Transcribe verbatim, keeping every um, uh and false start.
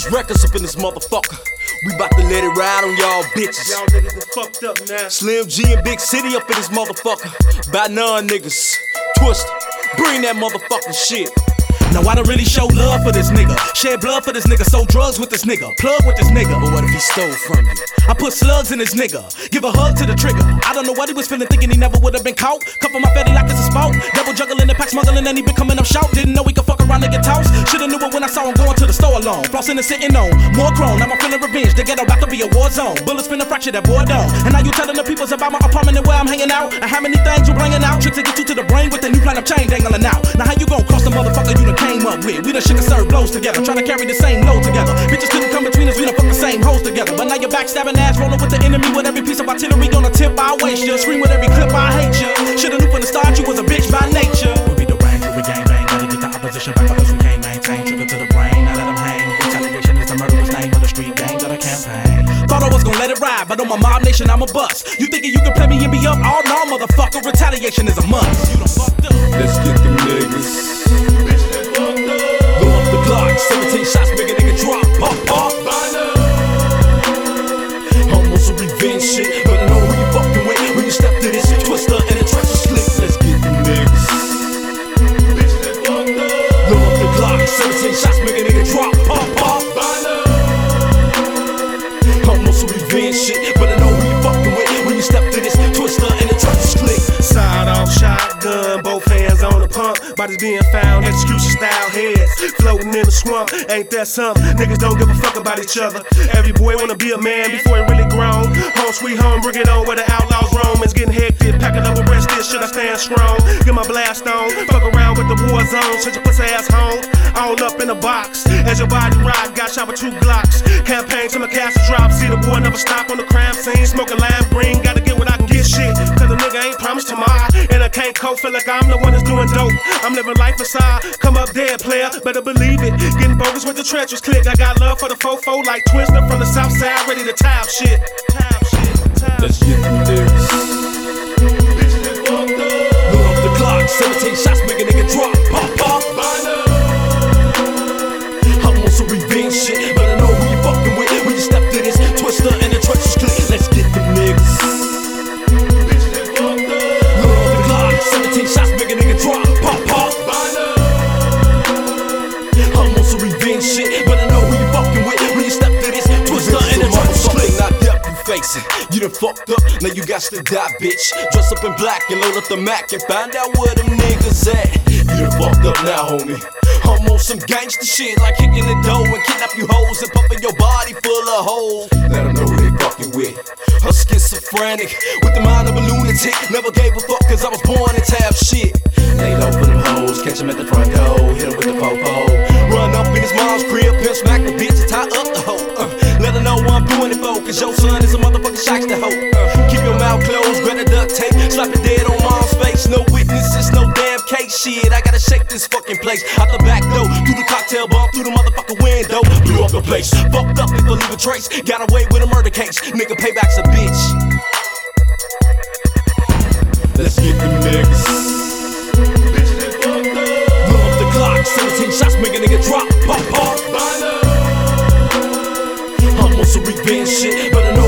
Just records up in this motherfucker. We bout to let it ride on y'all bitches. Y'all niggas done fucked up now. Slim G and Big City up in this motherfucker. By none niggas. Twist, bring that motherfucking shit. Now I don't really show love for this nigga. Shed blood for this nigga. Sold drugs with this nigga. Plug with this nigga. But what if he stole from you? I put slugs in this nigga. Give a hug to the trigger. I don't know what he was feeling, thinking he never would have been caught. Cuffin' my fatty like it's a sport. Double juggling and pack smuggling, and he been coming up shout. Didn't know he could fuck around and get tossed. Shoulda knew it when I saw him going to the store alone. Flossing and sitting on more chrome. Now I'm feeling revenge. The ghetto about to be a war zone. Bullets finna fracture that boy down. And now you telling the peoples about my apartment and where I'm hanging out. And how many things you bringing out. Tricks to get you to the brain with the new plan of chain dangling out. Now how you gon' cross the motherfucker you done came up with? We done shit and serve blows together. Trying to carry the same load together. Bitches couldn't come between us. We done fuck the same hoes together. But now you're backstabbing ass rolling with the enemy with every piece of artillery on a tip. I waste you. Scream with every clip. I hate you. Shoulda knew from the start you was a bitch by nature. We be the range, we gang bang. Gotta get the opposition back because we can't maintain. Trigger to the brain, now let them hang. Retaliation is the murderous name of the street gang of the campaign. Thought I was gonna let it ride, but on my mob nation I'm a bust. You thinking you can play me and be up? Oh no, motherfucker. Retaliation is a must. You done fucked up. Let's get them niggas. Blow up the Glock, seventeen shots, make a nigga drop. Pop, pop. Almost a revenge shit, but I know who you fucking with when you step to this twister and a treacherous slick. Let's get them niggas. Blow up the Glock, seventeen shots, make a nigga drop. Pop, pop. Almost a revenge shit, but I know who you fucking with when you step to this twister and a treacherous click. Side off shotgun, both hands on the pump. Bodies being found, execution style heads floating in the swamp. Ain't that something? Niggas don't give a fuck about each other. Every boy wanna be a man before he really grown. Home sweet home, bring it on where the outlaws roam. It's getting hectic, packing up arrested. Should I stand strong? Get my blast on. Fuck around with the war zone. Send your pussy ass home. All up in a box. As your body ride, got shot with two Glocks. Campaign till my castle drop. See the boy never stop on the crime scene. Smoking lime green, gotta get what I can get shit. Cause the nigga ain't promised tomorrow. And I can't cope, feel like I'm the one that's doing dope. I'm living life aside. Come up dead, player, better believe it. Getting bogus with the treacherous click. I got love for the fofo like Twister from the south side, ready to tap shit. Tap shit. Tap Let's get them niggas. Load up the Glock, seventeen shots, make a nigga drop. Pop, pop. Almost a revenge shit, but I know who you fucking with when you step to this twister and the treacherous click. Let's get them niggas. Load up the Glock, seventeen shots, make a nigga drop. Pop, pop. Almost a revenge shit, but I know who you fucking with when you step to this twister and the treacherous click. Not death you facing. You done fucked up, now you got to die, bitch. Dress up in black and load up the Mac and find out where them niggas at. You done fucked up now, homie. I'm on some gangsta shit, like kicking the dough and kidnap you hoes and pumping your body full of holes. Let them know who they fucking with. A schizophrenic with the mind of a lunatic. Never gave a fuck cause I was born to tab shit. Lay low for them hoes, catch him at the front door, hit him with the popo. Run up in his mom's crib, pimp smack the bitch and tie up the hoe. Uh, let her know what I'm doing it for, cause your son is a motherfucking shyster hoe. Uh, keep your mouth closed, grab the duct tape, slap it dead on mom's face. No witnesses, no damn case shit. I gotta shake this fucking place out the back door, through the cocktail bar, through the motherfucking window. Blew up the place, fucked up people leave a trace. Got away with a murder case, nigga payback's a bitch. Let's get them niggas. Blow up the Glock, seventeen shots, make a nigga drop. Pop, pop. Almost a revenge shit, but I know